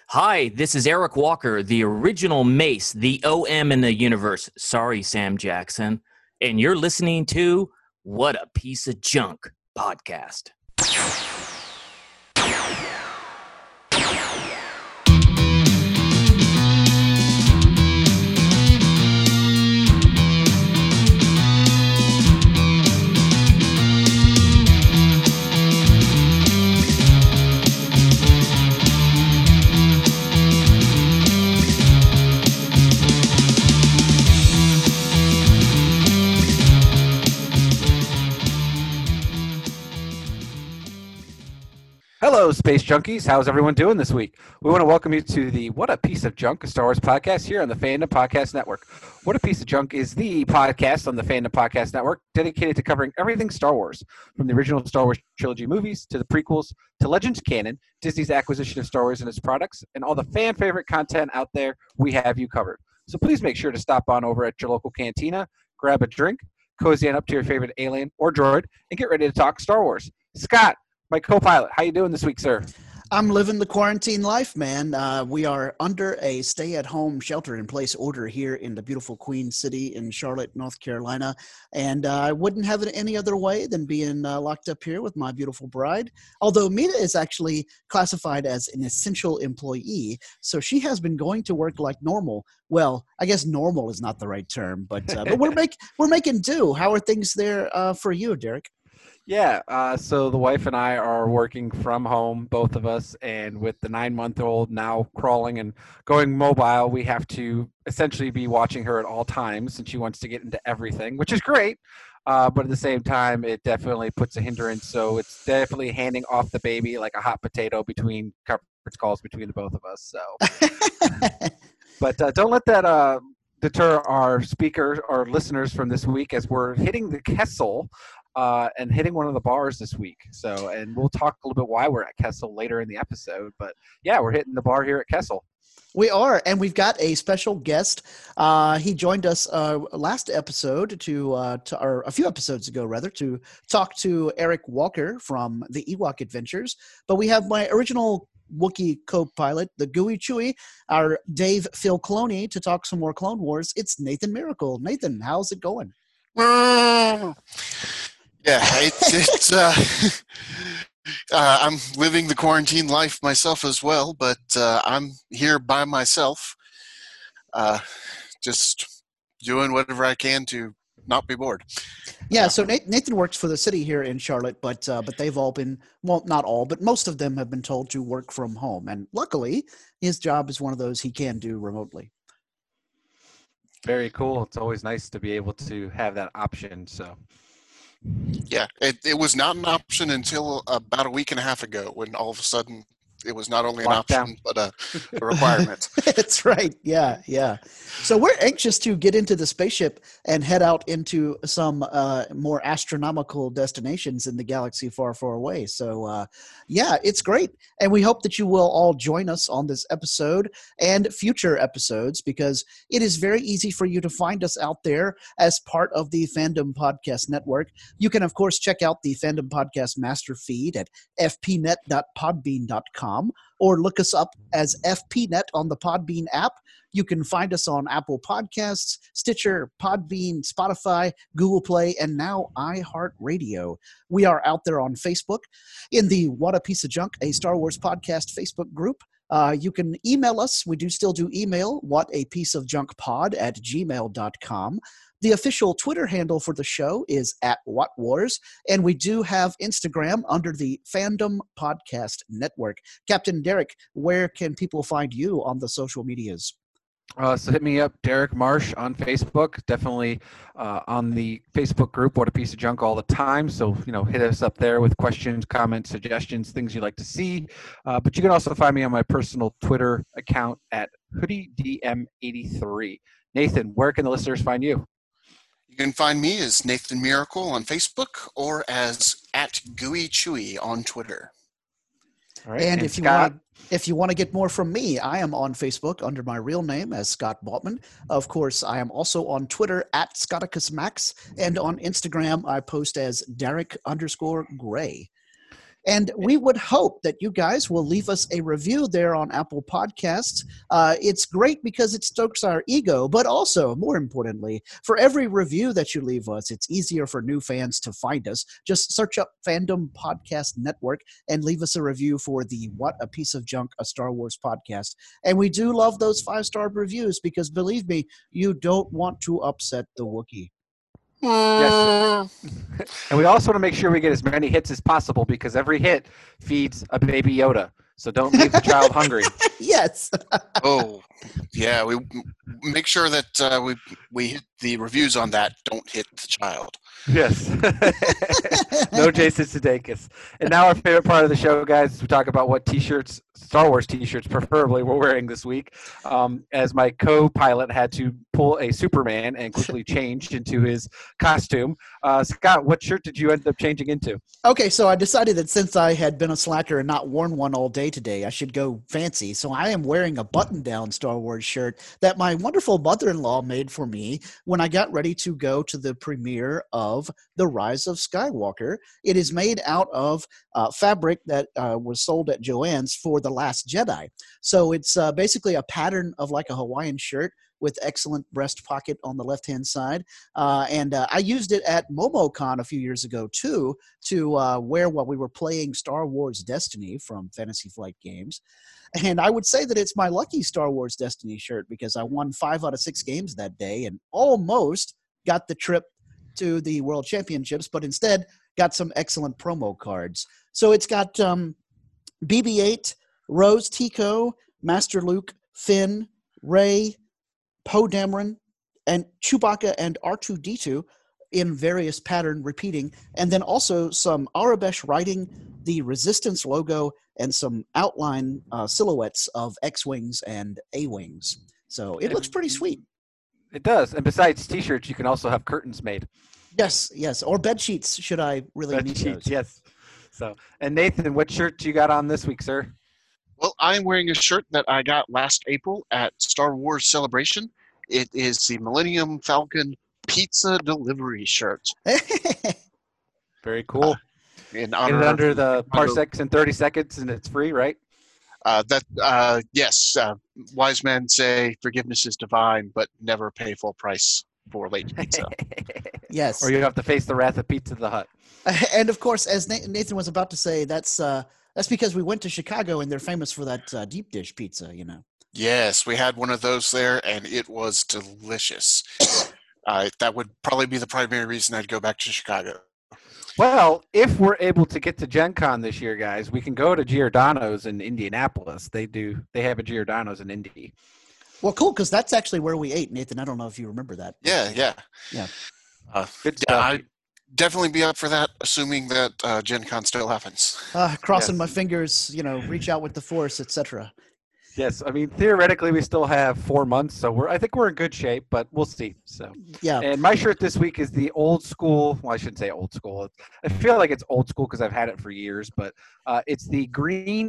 Hi, this is Eric Walker, the original Mace, the OM in the universe. Sorry, Sam Jackson. And you're listening to What a Piece of Junk podcast. Hello, Space Junkies. How's everyone doing this week? We want to welcome you to the What a Piece of Junk, a Star Wars podcast here on the Fandom Podcast Network. What a Piece of Junk is the podcast on the Fandom Podcast Network dedicated to covering everything Star Wars, from the original Star Wars trilogy movies to the prequels to Legends canon, Disney's acquisition of Star Wars and its products, and all the fan favorite content out there. We have you covered. So please make sure to stop on over at your local cantina, grab a drink, cozy on up to your favorite alien or droid, and get ready to talk Star Wars. Scott, my co-pilot, how you doing this week, sir? I'm living the quarantine life, man. We are under a stay-at-home shelter-in-place order here in the beautiful Queen City in Charlotte, North Carolina. And I wouldn't have it any other way than being locked up here with my beautiful bride. Although Mita is actually classified as an essential employee, so she has been going to work like normal. Well, I guess normal is not the right term, but we're making do. How are things there for you, Derek? Yeah, so the wife and I are working from home, both of us, and with the 9-month-old now crawling and going mobile, we have to essentially be watching her at all times, and she wants to get into everything, which is great, but at the same time, it definitely puts a hindrance, so it's definitely handing off the baby like a hot potato between conference calls between the both of us. So, but don't let that deter our speakers or listeners from this week, as we're hitting the Kessel. And hitting one of the bars this week. So, and we'll talk a little bit why we're at Kessel later in the episode. But yeah, we're hitting the bar here at Kessel. We are, and we've got a special guest. He joined us last episode or a few episodes ago, rather, to talk to Eric Walker from the Ewok Adventures. But we have my original Wookiee co-pilot, the Gooey Chewy, our Dave Filclone, to talk some more Clone Wars. It's Nathan Miracle. Nathan, how's it going? Yeah, it's I'm living the quarantine life myself as well, but I'm here by myself, just doing whatever I can to not be bored. Yeah, so Nathan works for the city here in Charlotte, but they've all been, well, not all, but most of them have been told to work from home, and luckily, his job is one of those he can do remotely. Very cool. It's always nice to be able to have that option. So. Yeah, it was not an option until about a week and a half ago, when all of a sudden it was not only an option, but a requirement. That's right. Yeah. So we're anxious to get into the spaceship and head out into some more astronomical destinations in the galaxy far, far away. So yeah, it's great. And we hope that you will all join us on this episode and future episodes, because it is very easy for you to find us out there as part of the Fandom Podcast Network. You can, of course, check out the Fandom Podcast master feed at fpnet.podbean.com. Or look us up as FPNet on the Podbean app. You can find us on Apple Podcasts, Stitcher, Podbean, Spotify, Google Play, and now iHeartRadio. We are out there on Facebook in the What a Piece of Junk, a Star Wars podcast Facebook group. You can email us. We do still do email, whatapieceofjunkpod@gmail.com. The official Twitter handle for the show is @WhatWars, and we do have Instagram under the Fandom Podcast Network. Captain Derek, where can people find you on the social medias? So hit me up, Derek Marsh, on Facebook. Definitely on the Facebook group, What a Piece of Junk, all the time. So, hit us up there with questions, comments, suggestions, things you'd like to see. But you can also find me on my personal Twitter account at HoodieDM83. Nathan, where can the listeners find you? You can find me as Nathan Miracle on Facebook or as @GooeyChewy on Twitter. All right. And if you want to get more from me, I am on Facebook under my real name as Scott Baltman. Of course, I am also on Twitter @ScotticusMax, and on Instagram I post as Derek_Gray. And we would hope that you guys will leave us a review there on Apple Podcasts. It's great because it stokes our ego, but also, more importantly, for every review that you leave us, it's easier for new fans to find us. Just search up Fandom Podcast Network and leave us a review for the What a Piece of Junk, a Star Wars podcast. And we do love those 5-star reviews because, believe me, you don't want to upset the Wookiee. Yes. And we also want to make sure we get as many hits as possible because every hit feeds a baby Yoda. So don't leave the child hungry. Yes. Oh, yeah. We make sure that we hit the reviews on that. Don't hit the child. Yes. No Jason Sudeikis. And now our favorite part of the show, guys, we talk about what T-shirts, Star Wars T-shirts preferably, we're wearing this week. As my co-pilot had to pull a Superman and quickly change into his costume. Scott, what shirt did you end up changing into? Okay, so I decided that since I had been a slacker and not worn one all day today, I should go fancy. So I am wearing a button-down Star Wars shirt that my wonderful mother-in-law made for me when I got ready to go to the premiere of The Rise of Skywalker. It is made out of fabric that was sold at Joann's for The Last Jedi. So it's basically a pattern of like a Hawaiian shirt with excellent breast pocket on the left-hand side. And I used it at MomoCon a few years ago, too, to wear while we were playing Star Wars Destiny from Fantasy Flight Games. And I would say that it's my lucky Star Wars Destiny shirt because I won 5 out of 6 games that day and almost got the trip to the World Championships, but instead got some excellent promo cards. So it's got BB-8, Rose Tico, Master Luke, Finn, Rey, Poe Dameron, and Chewbacca and R2-D2 in various pattern repeating, and then also some Arabesh writing, the Resistance logo, and some outline silhouettes of X-Wings and A-Wings. So it looks pretty sweet. It does. And besides T-shirts, you can also have curtains made. Yes. Or bed sheets, should I really need those. Yes. So, and Nathan, what shirt you got on this week, sir? Well, I'm wearing a shirt that I got last April at Star Wars Celebration. It is the Millennium Falcon pizza delivery shirt. Very cool. In honor Get it under the parsecs in 30 seconds, and it's free, right? Yes. Wise men say forgiveness is divine, but never pay full price for late pizza. Yes. Or you have to face the wrath of Pizza the Hut. And of course, as Nathan was about to say, that's because we went to Chicago and they're famous for that deep dish pizza, you know. Yes, we had one of those there, and it was delicious. That would probably be the primary reason I'd go back to Chicago. Well, if we're able to get to Gen Con this year, guys, we can go to Giordano's in Indianapolis. They have a Giordano's in Indy. Well, cool, because that's actually where we ate, Nathan. I don't know if you remember that. Yeah. Good stuff. I'd definitely be up for that, assuming that Gen Con still happens. Crossing my fingers, reach out with the Force, etc. Yes, I mean theoretically we still have 4 months, so I think we're in good shape, but we'll see. So yeah. And my shirt this week is the old school. Well, I shouldn't say old school. I feel like it's old school because I've had it for years, but it's the green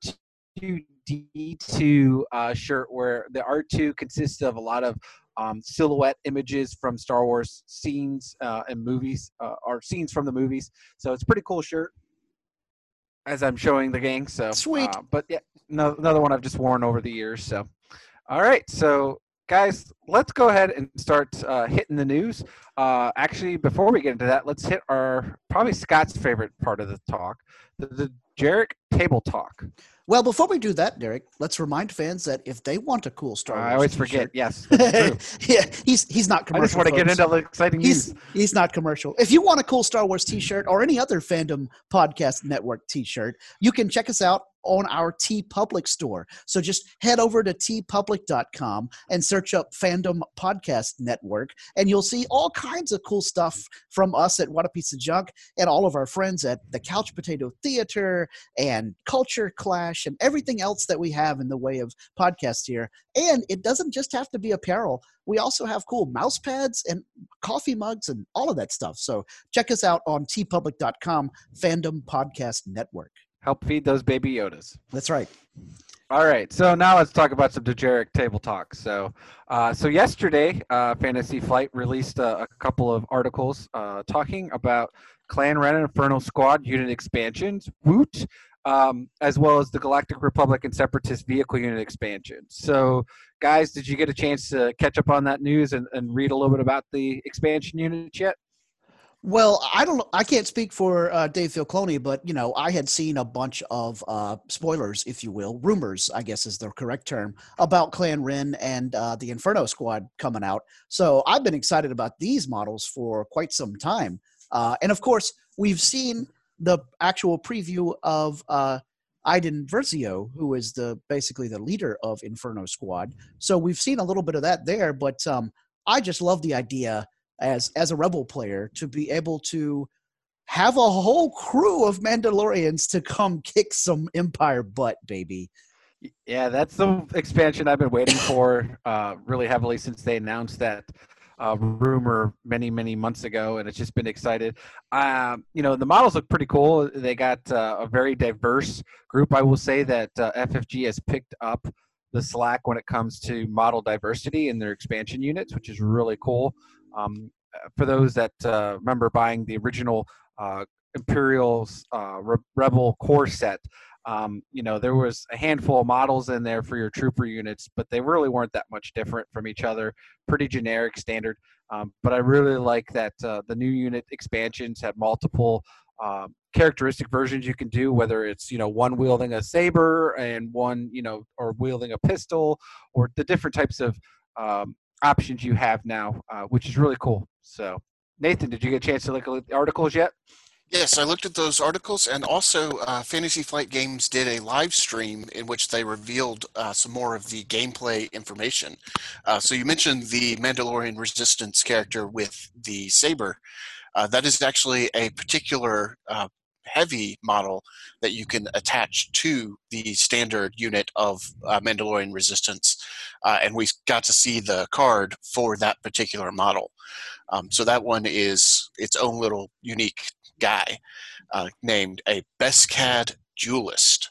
R2-D2 shirt where the R2 consists of a lot of silhouette images from Star Wars scenes and movies, or scenes from the movies. So it's a pretty cool shirt. As I'm showing the gang, so sweet. But yeah, another one I've just worn over the years. So, all right, so guys, let's go ahead and start hitting the news. Actually, before we get into that, let's hit probably Scott's favorite part of the talk, the Jarek Table Talk. Well, before we do that, Derek, let's remind fans that if they want a cool Star Wars I always t-shirt, forget. Yes, that's true. Yeah, he's not commercial. I just want to get into the exciting news. He's not commercial. If you want a cool Star Wars T-shirt or any other Fandom Podcast Network T-shirt, you can check us out on our TeePublic store. So just head over to teepublic.com and search up Fandom Podcast Network, and you'll see all kinds of cool stuff from us at What a Piece of Junk and all of our friends at the Couch Potato Theater and Culture Clash and everything else that we have in the way of podcasts here. And it doesn't just have to be apparel. We also have cool mouse pads and coffee mugs and all of that stuff. So check us out on teepublic.com, Fandom Podcast Network. Help feed those baby Yodas. That's right. All right, so now let's talk about some Dejarik Table Talk. So yesterday, Fantasy Flight released a couple of articles talking about Clan Ren and Inferno Squad unit expansions, Woot, as well as the Galactic Republic and Separatist vehicle unit expansions. So, guys, did you get a chance to catch up on that news and read a little bit about the expansion units yet? Well, I can't speak for Dave Filcloni, but I had seen a bunch of spoilers, if you will, rumors, I guess is the correct term, about Clan Ren and the Inferno Squad coming out. So I've been excited about these models for quite some time, and of course, we've seen the actual preview of Iden Versio, who is basically the leader of Inferno Squad. So we've seen a little bit of that there, but I just love the idea as a Rebel player to be able to have a whole crew of Mandalorians to come kick some Empire butt, baby. Yeah, that's the expansion I've been waiting for really heavily since they announced that rumor many months ago, and it's just been excited. The models look pretty cool. They got a very diverse group. I will say that FFG has picked up the slack when it comes to model diversity in their expansion units, which is really cool. For those that remember buying the original Imperial's Rebel core set, there was a handful of models in there for your trooper units, but they really weren't that much different from each other. Pretty generic, standard. But I really like that the new unit expansions have multiple characteristic versions you can do, whether it's one wielding a saber and one or wielding a pistol, or the different types of options you have now, which is really cool. So, Nathan, did you get a chance to look at the articles yet? Yes, I looked at those articles, and also Fantasy Flight Games did a live stream in which they revealed some more of the gameplay information. So you mentioned the Mandalorian Resistance character with the saber. That is actually a particular heavy model that you can attach to the standard unit of Mandalorian Resistance, and we got to see the card for that particular model. So that one is its own little unique guy named a Beskad Duelist,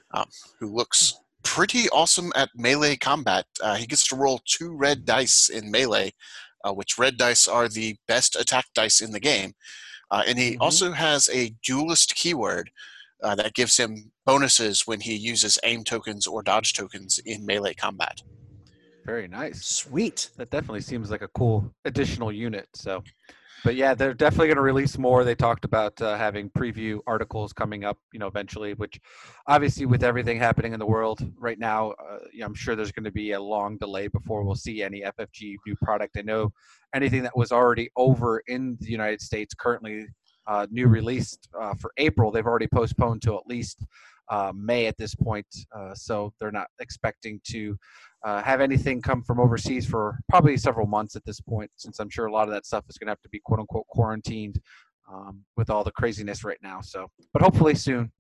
who looks pretty awesome at melee combat. He gets to roll 2 red dice in melee, which red dice are the best attack dice in the game. And he also has a duelist keyword that gives him bonuses when he uses aim tokens or dodge tokens in melee combat. Very nice. Sweet. That definitely seems like a cool additional unit. So, but yeah, they're definitely going to release more. They talked about having preview articles coming up, eventually, which obviously with everything happening in the world right now, I'm sure there's going to be a long delay before we'll see any FFG new product. I know anything that was already over in the United States currently new released for April, they've already postponed to at least May at this point. So they're not expecting to have anything come from overseas for probably several months at this point, since I'm sure a lot of that stuff is going to have to be quote unquote quarantined with all the craziness right now. So, but hopefully soon.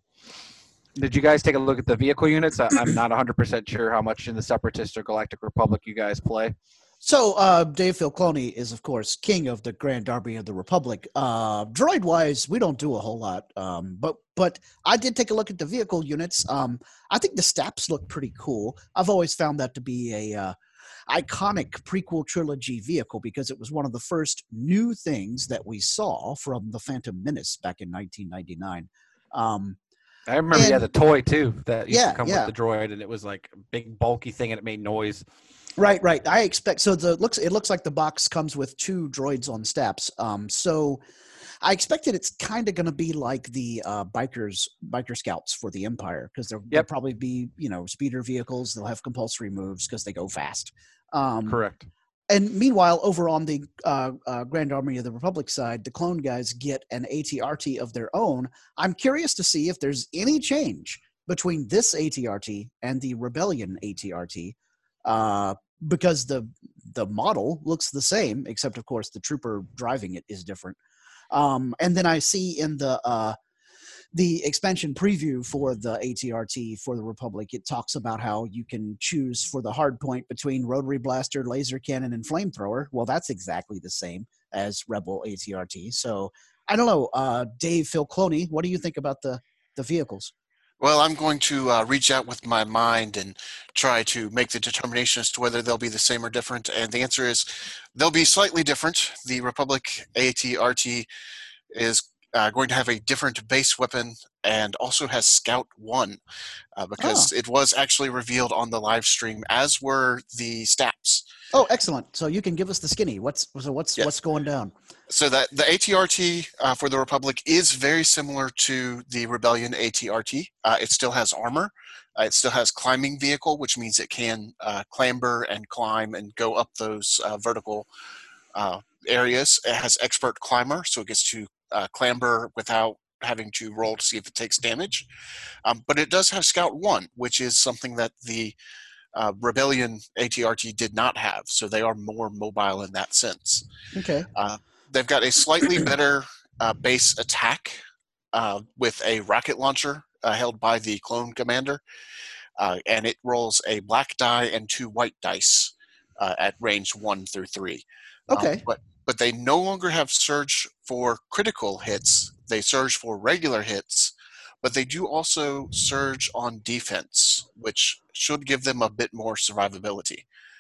Did you guys take a look at the vehicle units? I'm not 100% sure how much in the Separatist or Galactic Republic you guys play. So Dave Filcloni is, of course, king of the Grand Army of the Republic. Droid-wise, we don't do a whole lot, but I did take a look at the vehicle units. I think the Staps look pretty cool. I've always found that to be a iconic prequel trilogy vehicle because it was one of the first new things that we saw from the Phantom Menace back in 1999. I remember, the toy too that used to come with the droid, and it was like a big bulky thing, and it made noise. Right. I expect so. It looks like the box comes with 2 droids on Staps. So I expected it's kind of going to be like the biker scouts for the Empire, because they'll probably be speeder vehicles. They'll have compulsory moves because they go fast. Correct. And meanwhile, over on the Grand Army of the Republic side, the clone guys get an ATRT of their own. I'm curious to see if there's any change between this ATRT and the Rebellion ATRT, because the model looks the same, except of course the trooper driving it is different. And then I see in the expansion preview for the ATRT for the Republic, it talks about how you can choose for the hard point between rotary blaster, laser cannon, and flamethrower. Well, that's exactly the same as Rebel ATRT. So I don't know, Dave Filcloni, what do you think about the vehicles? Well, I'm going to reach out with my mind and try to make the determination as to whether they'll be the same or different. And the answer is they'll be slightly different. The Republic ATRT is going to have a different base weapon and also has Scout 1 because it was actually revealed on the live stream, as were the stats. Oh, excellent. So you can give us the skinny. What's going down? So that the ATRT for the Republic is very similar to the Rebellion ATRT. It still has armor. It still has climbing vehicle, which means it can clamber and climb and go up those vertical areas. It has expert climber, so it gets to clamber without having to roll to see if it takes damage. But it does have Scout 1, which is something that the Rebellion ATRT did not have, so they are more mobile in that sense. Okay. They've got a slightly better base attack with a rocket launcher held by the clone commander, and it rolls a black die and 2 white dice at range 1 through 3. Okay. But they no longer have surge for critical hits. They surge for regular hits, but they do also surge on defense, which should give them a bit more survivability.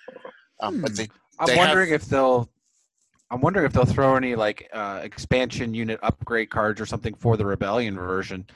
But I'm wondering if they'll throw any like expansion unit upgrade cards or something for the Rebellion version,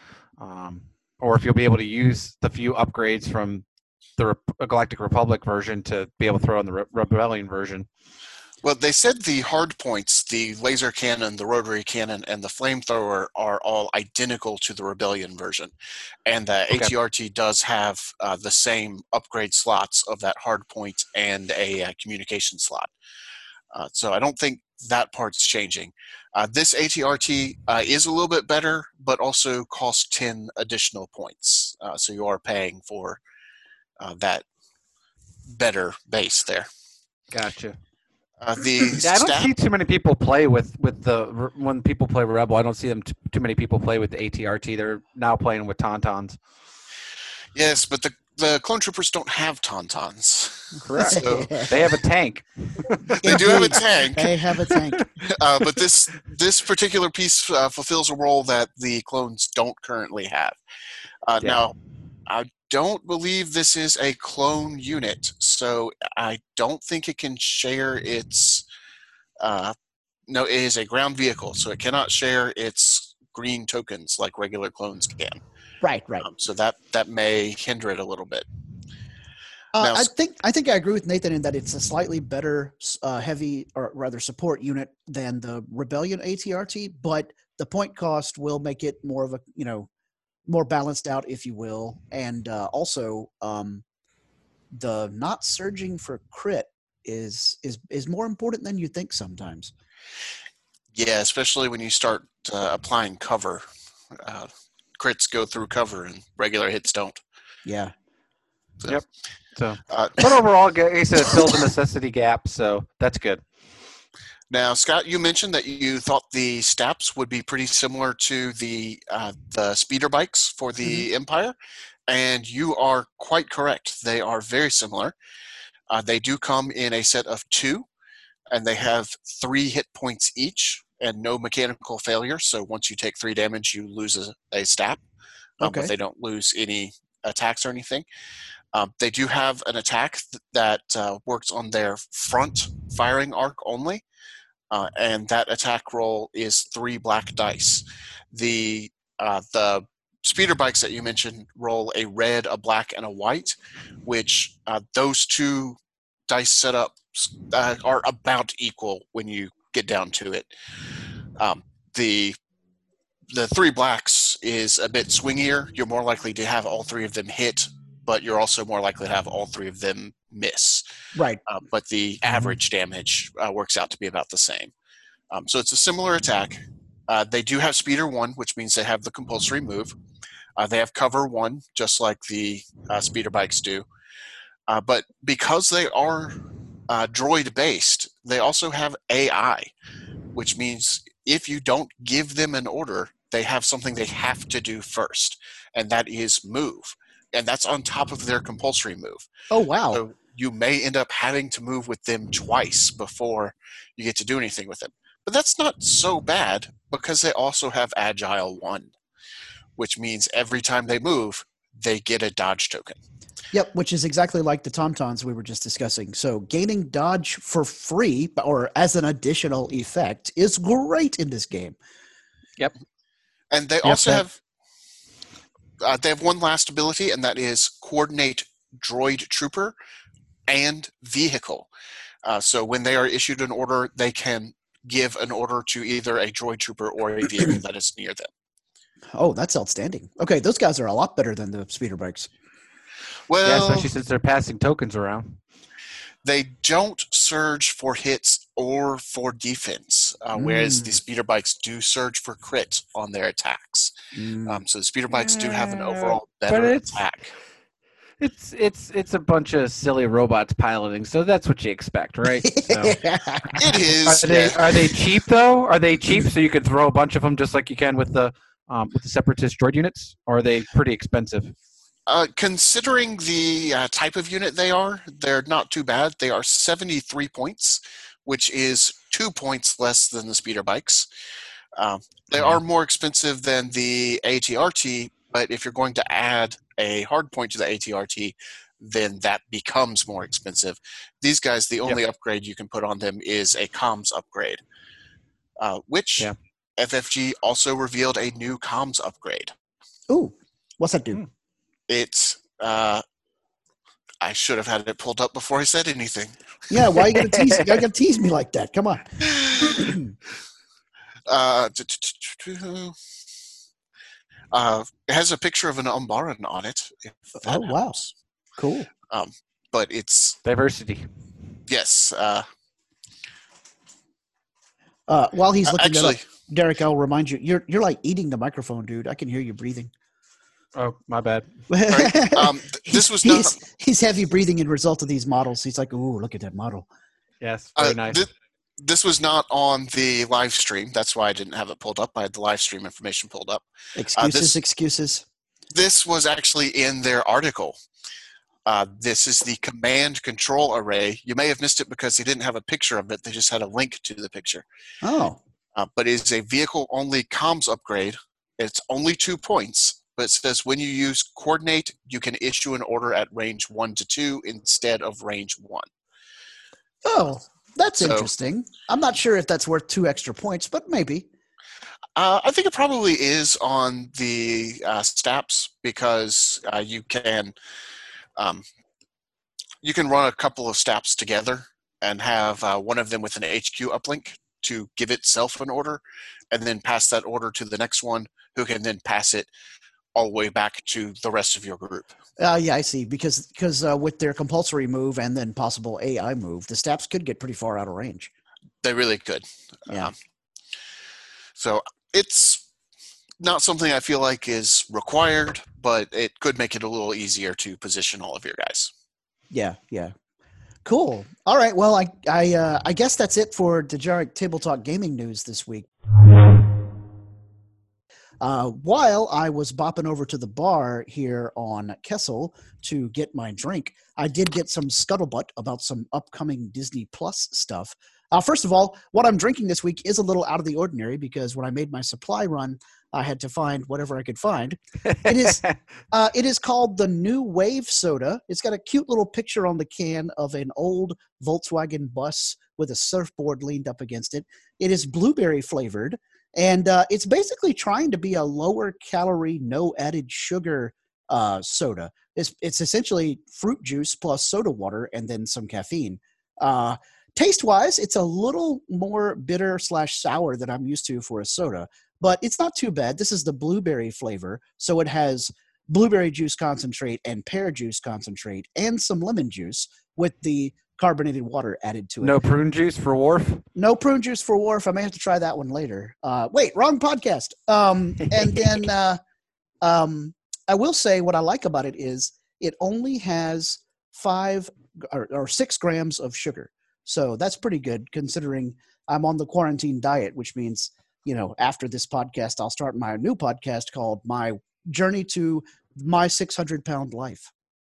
or if you'll be able to use the few upgrades from the Galactic Republic version to be able to throw on the Rebellion version. Well, they said the hard points, the laser cannon, the rotary cannon, and the flamethrower are all identical to the Rebellion version. And the ATRT does have the same upgrade slots of that hard point and a communication slot. So I don't think that part's changing. This ATRT is a little bit better, but also costs 10 additional points. So you are paying for that better base there. Gotcha. I don't see too many people play when people play Rebel. I don't see them too many people play with the ATRT. They're now playing with Tauntauns. Yes, but the clone troopers don't have Tauntauns. Correct. So, they have a tank. They do have a tank. They have a tank. But this particular piece fulfills a role that the clones don't currently have. Now, I don't believe this is a clone unit, so I don't think it can share its. No, it is a ground vehicle, so it cannot share its green tokens like regular clones can. Right. So that may hinder it a little bit. Now, I think I agree with Nathan in that it's a slightly better heavy, or rather support unit than the Rebellion ATRT, but the point cost will make it more of a more balanced out, if you will, and also the not surging for crit is more important than you think sometimes. Yeah, especially when you start applying cover. Crits go through cover and regular hits don't. Yeah. So, yep. So, but overall, it fills a necessity gap, so that's good. Now, Scott, you mentioned that you thought the Staps would be pretty similar to the speeder bikes for the Empire, and you are quite correct. They are very similar. They do come in a set of 2, and they have 3 hit points each and no mechanical failure. So once you take 3 damage, you lose a Stap, but they don't lose any attacks or anything. They do have an attack that works on their front firing arc only. And that attack roll is 3 black dice. The speeder bikes that you mentioned roll a red, a black, and a white, which those 2 dice setups are about equal when you get down to it. The 3 blacks is a bit swingier. You're more likely to have all 3 of them hit, but you're also more likely to have all 3 of them miss. Right. But the average damage works out to be about the same. So it's a similar attack. They do have Speeder 1, which means they have the compulsory move. They have Cover 1, just like the speeder bikes do. But because they are droid-based, they also have AI, which means if you don't give them an order, they have something they have to do first, and that is move. And that's on top of their compulsory move. Oh, wow. So you may end up having to move with them twice before you get to do anything with them. But that's not so bad because they also have Agile 1, which means every time they move, they get a dodge token. Yep, which is exactly like the Tauntauns we were just discussing. So gaining dodge for free or as an additional effect is great in this game. Yep. And they also have one last ability, and that is coordinate droid trooper and vehicle. So when they are issued an order, they can give an order to either a droid trooper or a vehicle that is near them. Oh, that's outstanding. Okay, those guys are a lot better than the speeder bikes. Well, yeah, especially since they're passing tokens around. They don't surge for hits or for defense, whereas the speeder bikes do surge for crit on their attacks. So the speeder bikes do have an overall better attack. It's a bunch of silly robots piloting, so that's what you expect, right? So. It is. Are they cheap though? Are they cheap so you could throw a bunch of them just like you can with the separatist droid units? Or are they pretty expensive? Considering the type of unit they're not too bad. They are 73 points, which is 2 points less than the speeder bikes. They are more expensive than the ATRT, but if you're going to add a hard point to the ATRT, then that becomes more expensive. These guys, the only upgrade you can put on them is a comms upgrade, which FFG also revealed a new comms upgrade. Ooh, what's that do? It's I should have had it pulled up before I said anything. Yeah, why are you gonna tease? You gotta tease me like that. Come on. It has a picture of an Umbaran on it. Oh wow, cool. But it's diversity. Yes. While he's looking actually, that up, Derek, I'll remind you, you're like eating the microphone, dude. I can hear you breathing. Oh, my bad. Right. This was not. He's heavy breathing in result of these models. He's like, ooh, look at that model. Yes, very nice. This was not on the live stream. That's why I didn't have it pulled up. I had the live stream information pulled up. Excuses. This was actually in their article. This is the command control array. You may have missed it because they didn't have a picture of it. They just had a link to the picture. Oh. But it is a vehicle-only comms upgrade. It's only 2 points. But it says when you use coordinate, you can issue an order at range 1 to 2 instead of range 1. Oh, that's interesting. I'm not sure if that's worth 2 extra points, but maybe. I think it probably is on the STAPs because you can run a couple of STAPs together and have one of them with an HQ uplink to give itself an order, and then pass that order to the next one, who can then pass it all the way back to the rest of your group. Yeah, I see. Because with their compulsory move and then possible AI move, the STAPs could get pretty far out of range. They really could. Yeah. So it's not something I feel like is required, but it could make it a little easier to position all of your guys. Yeah. Cool. All right. Well, I guess that's it for Dejarik Table Talk Gaming News this week. While I was bopping over to the bar here on Kessel to get my drink, I did get some scuttlebutt about some upcoming Disney Plus stuff. First of all, what I'm drinking this week is a little out of the ordinary because when I made my supply run, I had to find whatever I could find. It is called the New Wave Soda. It's got a cute little picture on the can of an old Volkswagen bus with a surfboard leaned up against it. It is blueberry flavored. And it's basically trying to be a lower calorie, no added sugar soda. It's essentially fruit juice plus soda water and then some caffeine. Taste-wise, it's a little more bitter / sour than I'm used to for a soda, but it's not too bad. This is the blueberry flavor, so it has blueberry juice concentrate and pear juice concentrate and some lemon juice with the carbonated water added to it. No prune juice for Worf? No prune juice for Worf. I may have to try that one later. Wait, wrong podcast. And then I will say what I like about it is it only has 5 or 6 grams of sugar. So that's pretty good considering I'm on the quarantine diet, which means, after this podcast, I'll start my new podcast called My Journey to My 600-Pound Life.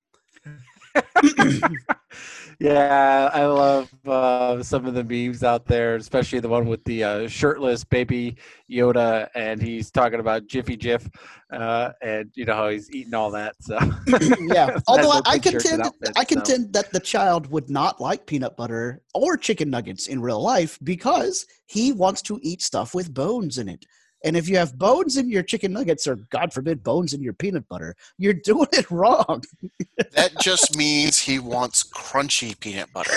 Yeah, I love some of the memes out there, especially the one with the shirtless baby Yoda, and he's talking about Jiffy Jif, and how he's eating all that. So yeah, although I contend that the child would not like peanut butter or chicken nuggets in real life because he wants to eat stuff with bones in it. And if you have bones in your chicken nuggets, or God forbid, bones in your peanut butter, you're doing it wrong. That just means he wants crunchy peanut butter.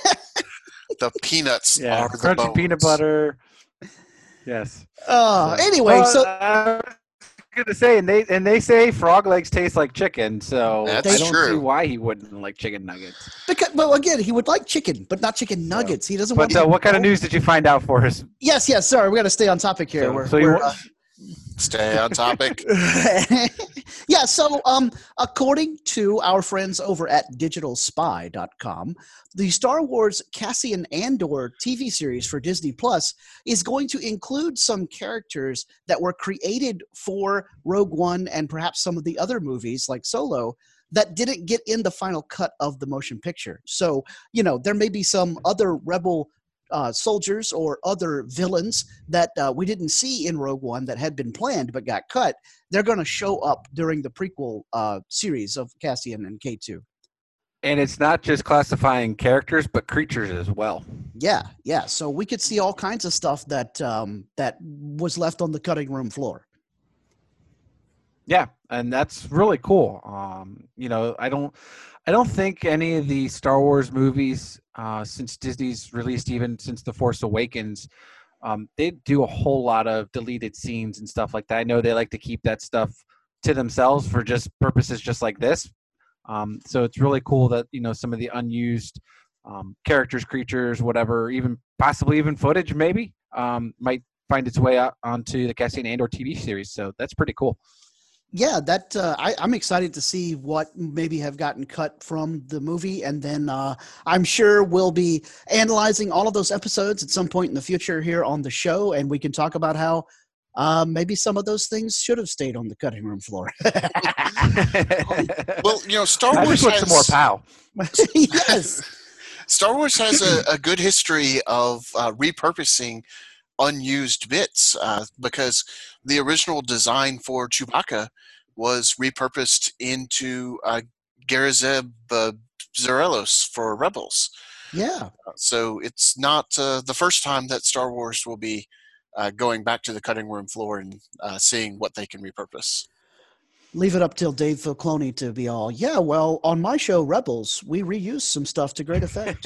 The peanuts Yeah, are the crunchy bones. peanut butter. Yes. Anyway, so I was gonna say, and they say frog legs taste like chicken, so That's I don't see true. why he wouldn't like chicken nuggets. because, well, again, he would like chicken, but not chicken nuggets. He doesn't want. But what kind of news did you find out for us? Yes. Sorry, we got to stay on topic here. Stay on topic. Yeah, so according to our friends over at digitalspy.com, the Star Wars Cassian Andor TV series for Disney Plus is going to include some characters that were created for Rogue One and perhaps some of the other movies like Solo that didn't get in the final cut of the motion picture. So, there may be some other Rebel soldiers or other villains that we didn't see in Rogue One that had been planned but got cut. They're going to show up during the prequel series of Cassian and K2. And it's not just classifying characters, but creatures as well. Yeah. So we could see all kinds of stuff that that was left on the cutting room floor. Yeah, and that's really cool. I don't think any of the Star Wars movies, since Disney's released, even since The Force Awakens, they do a whole lot of deleted scenes and stuff like that. I know they like to keep that stuff to themselves for just purposes just like this. So it's really cool that some of the unused characters, creatures, whatever, even possibly even footage maybe might find its way out onto the Cassian Andor TV series. So that's pretty cool. Yeah, that I'm excited to see what maybe have gotten cut from the movie, and then I'm sure we'll be analyzing all of those episodes at some point in the future here on the show, and we can talk about how maybe some of those things should have stayed on the cutting room floor. Well, Star I Wars just want has some more pow. Yes. Star Wars has a good history of repurposing unused bits because the original design for Chewbacca was repurposed into Garazeb Zerelos for Rebels. Yeah. So it's not the first time that Star Wars will be going back to the cutting room floor and seeing what they can repurpose. Leave it up till Dave Filoni to be all, yeah, well, on my show, Rebels, we reused some stuff to great effect.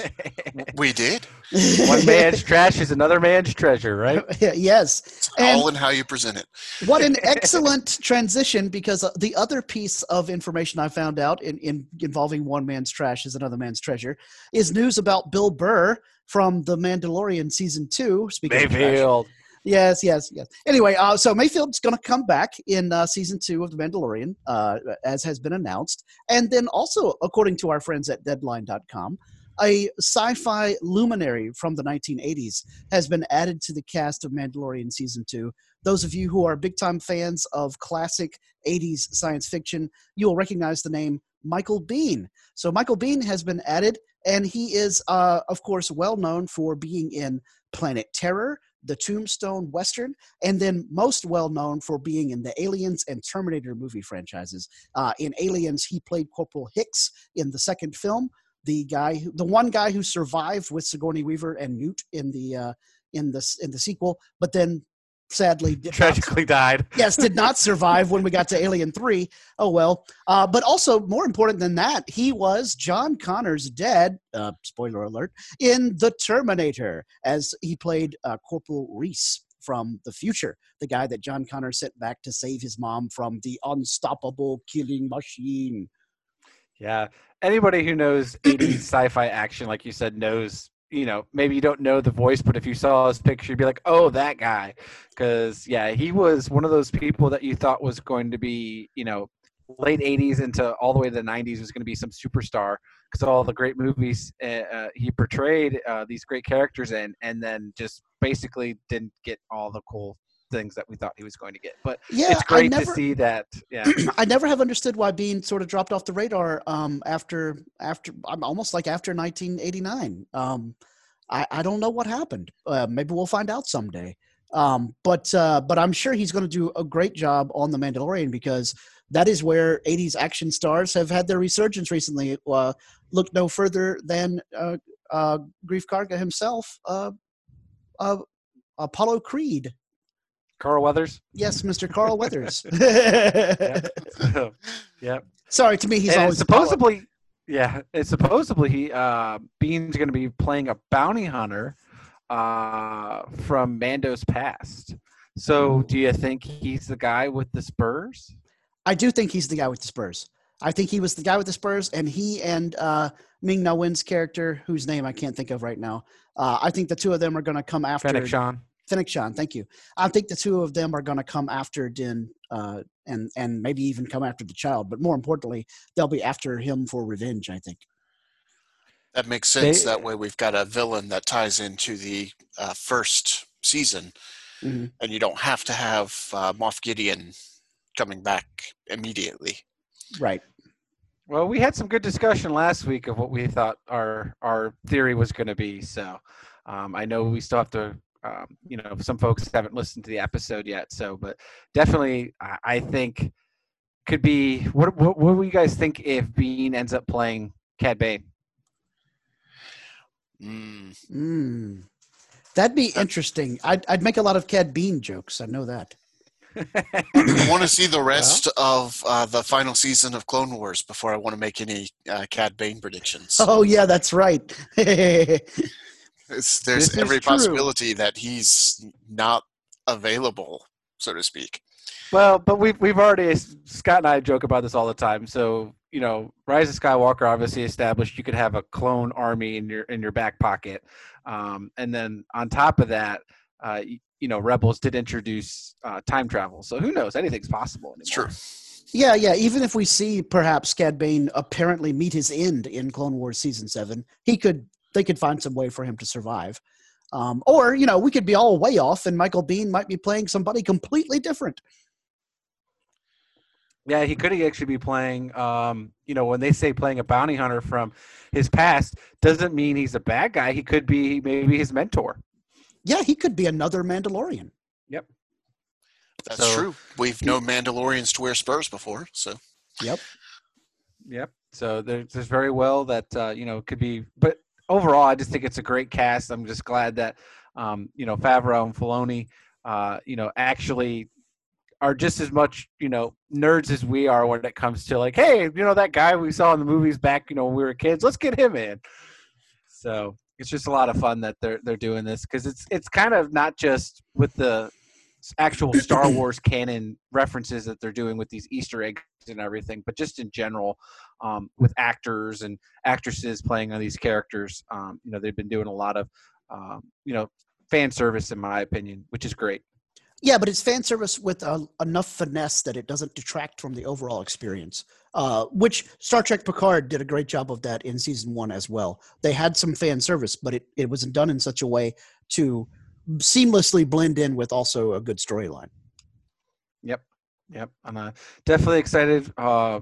We did. One man's trash is another man's treasure, right? Yes. It's all in how you present it. What an excellent transition, because the other piece of information I found out in involving one man's trash is another man's treasure is news about Bill Burr from The Mandalorian Season 2. Speaking of trash. Mayfield. Yes. Anyway, so Mayfield's going to come back in Season 2 of The Mandalorian, as has been announced. And then also, according to our friends at Deadline.com, a sci-fi luminary from the 1980s has been added to the cast of Mandalorian Season 2. Those of you who are big-time fans of classic 80s science fiction, you will recognize the name Michael Biehn. So Michael Biehn has been added, and he is, of course, well known for being in Planet Terror, the Tombstone Western, and then most well known for being in the Aliens and Terminator movie franchises. In Aliens, he played Corporal Hicks in the second film, the one guy who survived with Sigourney Weaver and Newt in the sequel, but then sadly Tragically died. Yes, did not survive when we got to Alien 3. Oh, well. But also, more important than that, he was John Connor's dad, spoiler alert, in The Terminator, as he played Corporal Reese from the future, the guy that John Connor sent back to save his mom from the unstoppable killing machine. Yeah. Anybody who knows 80s sci-fi action, like you said, knows, maybe you don't know the voice, but if you saw his picture, you'd be like, oh, that guy. Because, yeah, he was one of those people that you thought was going to be, late 80s into all the way to the 90s was going to be some superstar because all the great movies he portrayed these great characters in, and then just basically didn't get all the cool things that we thought he was going to get. But yeah, it's great to see that. Yeah, I never have understood why Biehn sort of dropped off the radar after almost like after 1989. I don't know what happened. Maybe we'll find out someday. But I'm sure he's going to do a great job on The Mandalorian, because that is where 80s action stars have had their resurgence recently. Look no further than Greef Karga himself, Apollo Creed. Carl Weathers. Yes, Mr. Carl Weathers. Yep. Yep. Sorry, to me, he's And always supposedly, he Bean's going to be playing a bounty hunter from Mando's past. So, do you think he's the guy with the Spurs? I do think he's the guy with the Spurs. I think he was the guy with the Spurs, and he and Ming-Na Wen's character, whose name I can't think of right now, I think the two of them are going to come after Fennec Shan, thank you. I think the two of them are going to come after Din and maybe even come after the child. But more importantly, they'll be after him for revenge, I think. That makes sense. That way we've got a villain that ties into the first season. Mm-hmm. And you don't have to have Moff Gideon coming back immediately. Right. Well, we had some good discussion last week of what we thought our theory was going to be. So I know we still have to, some folks haven't listened to the episode yet. So, but definitely, I think could be. What do you guys think if Bean ends up playing Cad Bane? That'd be interesting. I'd make a lot of Cad Bane jokes. I know that. I want to see the rest of the final season of Clone Wars before I want to make any Cad Bane predictions. Oh, yeah, that's right. There's every possibility that he's not available, so to speak. Well, but we've already, Scott and I joke about this all the time. So, Rise of Skywalker obviously established you could have a clone army in your back pocket. And then on top of that, Rebels did introduce time travel. So who knows? Anything's possible anymore. It's true. Yeah. Even if we see perhaps Cad Bane apparently meet his end in Clone Wars Season 7, they could find some way for him to survive. Or, we could be all way off and Michael Biehn might be playing somebody completely different. Yeah, he could actually be playing, when they say playing a bounty hunter from his past, doesn't mean he's a bad guy. He could be maybe his mentor. Yeah, he could be another Mandalorian. Yep. That's true. We've known Mandalorians to wear spurs before, so. Yep. So there's very well that, could be. But overall, I just think it's a great cast. I'm just glad that, Favreau and Filoni, actually are just as much, nerds as we are when it comes to like, hey, that guy we saw in the movies back, when we were kids, let's get him in. So it's just a lot of fun that they're doing this because it's kind of not just with the actual Star Wars canon references that they're doing with these Easter eggs and everything, but just in general with actors and actresses playing on these characters. They've been doing a lot of, fan service, in my opinion, which is great. Yeah, but it's fan service with enough finesse that it doesn't detract from the overall experience, which Star Trek Picard did a great job of that in Season 1 as well. They had some fan service, but it wasn't done in such a way to seamlessly blend in with also a good storyline. Yep. I'm definitely excited.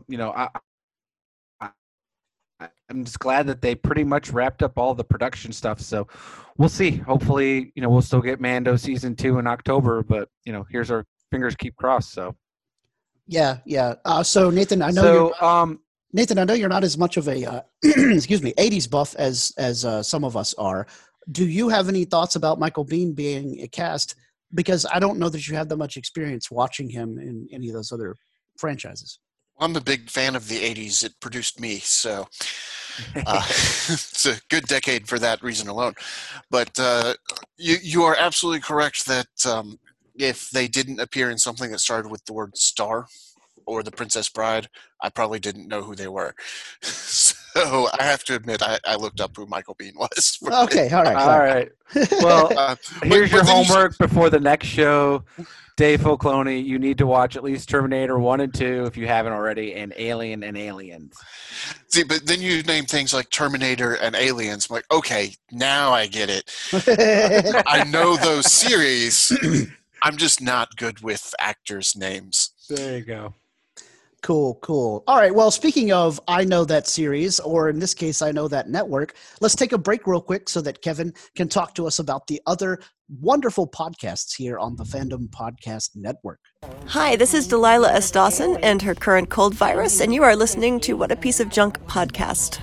I'm just glad that they pretty much wrapped up all the production stuff. So we'll see. Hopefully, we'll still get Mando Season 2 in October, but, here's our fingers keep crossed. So. Yeah. So Nathan, I know you're not as much of a, 80s buff as some of us are. Do you have any thoughts about Michael Biehn being cast? Because I don't know that you have that much experience watching him in any of those other franchises. I'm a big fan of the 80s. It produced me, so it's a good decade for that reason alone. But you are absolutely correct that if they didn't appear in something that started with the word star or the Princess Bride, I probably didn't know who they were. So I have to admit, I looked up who Michael Biehn was. Okay, all right. Well, here's your homework before the next show. Dave Filoni, you need to watch at least Terminator 1 and 2 if you haven't already, and Alien and Aliens. See, but then you name things like Terminator and Aliens. I'm like, okay, now I get it. I know those series. I'm just not good with actors' names. There you go. Cool. All right. Well, speaking of I Know That series, or in this case, I Know That network, let's take a break real quick so that Kevin can talk to us about the other wonderful podcasts here on the Fandom Podcast Network. Hi, this is Delilah S. Dawson and her current cold virus, and you are listening to What a Piece of Junk podcast.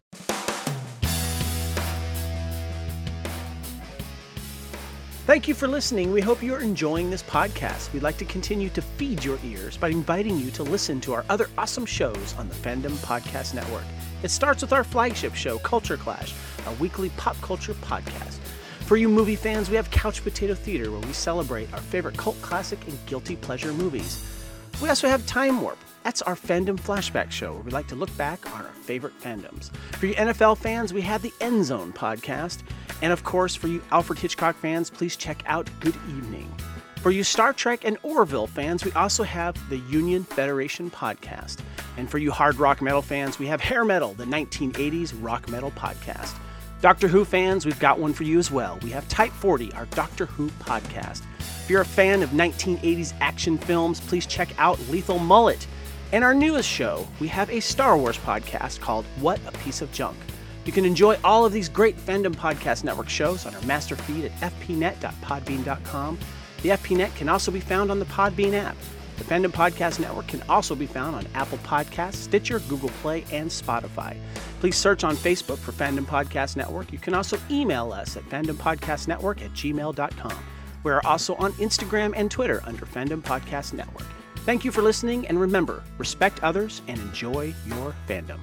Thank you for listening. We hope you're enjoying this podcast. We'd like to continue to feed your ears by inviting you to listen to our other awesome shows on the Fandom Podcast Network. It starts with our flagship show, Culture Clash, our weekly pop culture podcast. For you movie fans, we have Couch Potato Theater, where we celebrate our favorite cult classic and guilty pleasure movies. We also have Time Warp. That's our Fandom Flashback show, where we like to look back on our favorite fandoms. For you NFL fans, we have the End Zone podcast. And of course, for you Alfred Hitchcock fans, please check out Good Evening. For you Star Trek and Orville fans, we also have the Union Federation podcast. And for you hard rock metal fans, we have Hair Metal, the 1980s rock metal podcast. Doctor Who fans, we've got one for you as well. We have Type 40, our Doctor Who podcast. If you're a fan of 1980s action films, please check out Lethal Mullet. And our newest show, we have a Star Wars podcast called What a Piece of Junk. You can enjoy all of these great Fandom Podcast Network shows on our master feed at fpnet.podbean.com. The FPNet can also be found on the Podbean app. The Fandom Podcast Network can also be found on Apple Podcasts, Stitcher, Google Play, and Spotify. Please search on Facebook for Fandom Podcast Network. You can also email us at fandompodcastnetwork@gmail.com. We are also on Instagram and Twitter under Fandom Podcast Network. Thank you for listening, and remember, respect others and enjoy your fandom.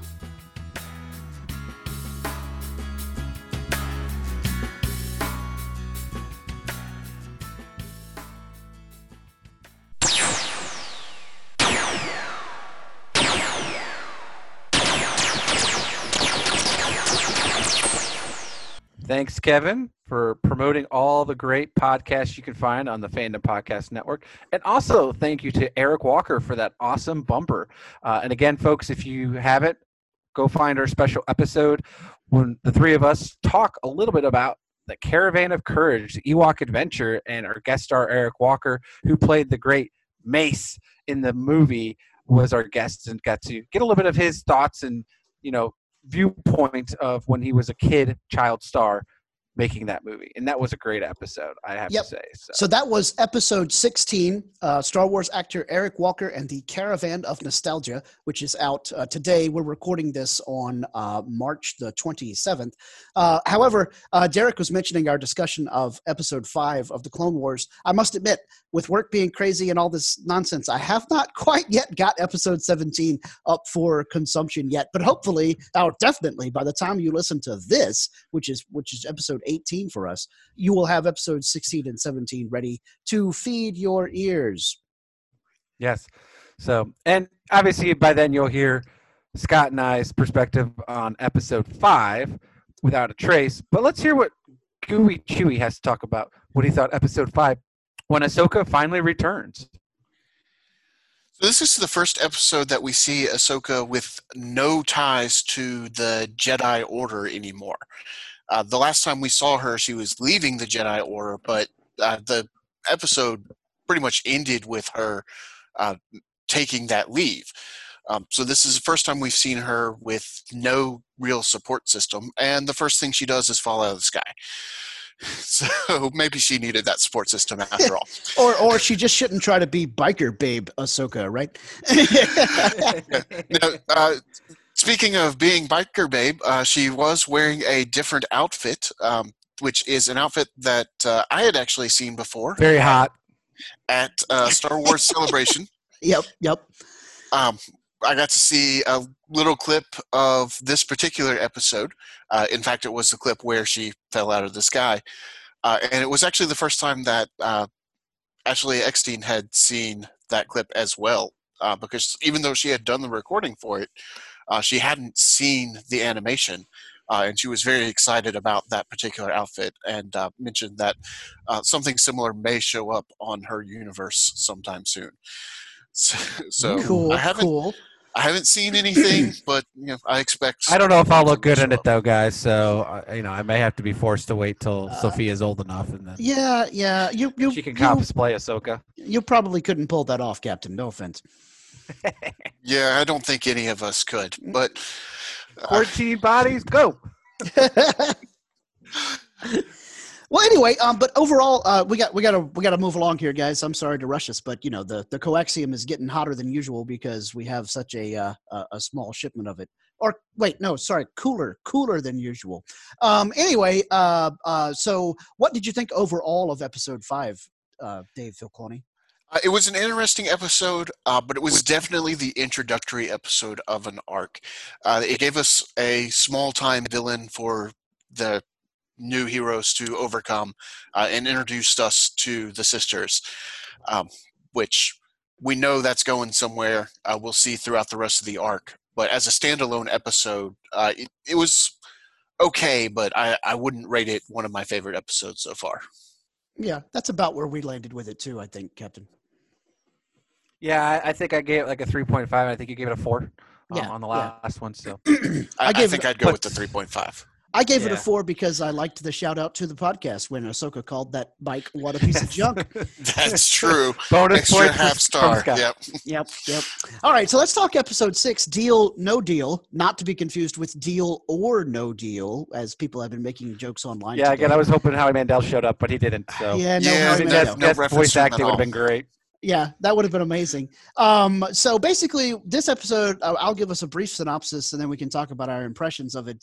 Thanks, Kevin, for promoting all the great podcasts you can find on the Fandom Podcast Network. And also, thank you to Eric Walker for that awesome bumper. And again, folks, if you haven't, go find our special episode when the three of us talk a little bit about the Caravan of Courage, the Ewok Adventure, and our guest star, Eric Walker, who played the great Mace in the movie, was our guest and got to get a little bit of his thoughts and, viewpoint of when he was a child star making that movie. And that was a great episode, I have to say. So that was episode 16, Star Wars actor Eric Walker and the Caravan of Nostalgia, which is out today. We're recording this on March the 27th. However, Derek was mentioning our discussion of episode 5 of the Clone Wars. I must admit, with work being crazy and all this nonsense, I have not quite yet got episode 17 up for consumption yet, but hopefully, or definitely, by the time you listen to this, which is episode 18 for us, you will have episodes 16 and 17 ready to feed your ears. Yes. So, and obviously by then you'll hear Scott and I's perspective on episode 5, Without a Trace. But let's hear what Gooey Chewy has to talk about, what he thought episode 5, when Ahsoka finally returns. So this is the first episode that we see Ahsoka with no ties to the Jedi Order anymore. The last time we saw her, she was leaving the Jedi Order, but the episode pretty much ended with her taking that leave. So this is the first time we've seen her with no real support system, and the first thing she does is fall out of the sky. So maybe she needed that support system after all. or she just shouldn't try to be biker babe Ahsoka, right? Now, speaking of being biker babe, she was wearing a different outfit, which is an outfit that I had actually seen before. Very hot. At Star Wars Celebration. Yep. I got to see a little clip of this particular episode. In fact, it was the clip where she fell out of the sky. And it was actually the first time that Ashley Eckstein had seen that clip as well. Because even though she had done the recording for it, she hadn't seen the animation. And she was very excited about that particular outfit and mentioned that something similar may show up on her universe sometime soon. So Cool. I haven't seen anything, but I expect. I don't know if I'll look good in it though, guys. So I may have to be forced to wait till Sophia's old enough, and then Yeah. she can cosplay Ahsoka. You probably couldn't pull that off, Captain. No offense. Yeah, I don't think any of us could, but 14 bodies, go. Well, anyway, but overall, we gotta move along here, guys. I'm sorry to rush us, but the coaxium is getting hotter than usual because we have such a small shipment of it Or wait, no, sorry, cooler than usual. Anyway, so what did you think overall of episode 5, Dave Filconi? It was an interesting episode, but it was definitely the introductory episode of an arc. It gave us a small-time villain for the new heroes to overcome, and introduced us to the sisters, which we know that's going somewhere. We'll see throughout the rest of the arc. But as a standalone episode, it was okay, but I wouldn't rate it one of my favorite episodes so far. Yeah, that's about where we landed with it too, I think, Captain. Yeah, I think I gave it like a 3.5. I think you gave it a 4 on the last one. So I think I'd go with the 3.5. I gave it a 4 because I liked the shout out to the podcast when Ahsoka called that bike "what a piece of junk." That's true. Bonus Extra point half star. Yep. All right, so let's talk episode 6, Deal No Deal, not to be confused with Deal or No Deal, as people have been making jokes online. Yeah, today. again, I was hoping Howie Mandel showed up, but he didn't. So yeah, Yeah, Howie no Mandel. reference Guest to voice him acting at would have all. been great. Yeah, that would have been amazing. So basically, this episode, I'll give us a brief synopsis, and then we can talk about our impressions of it.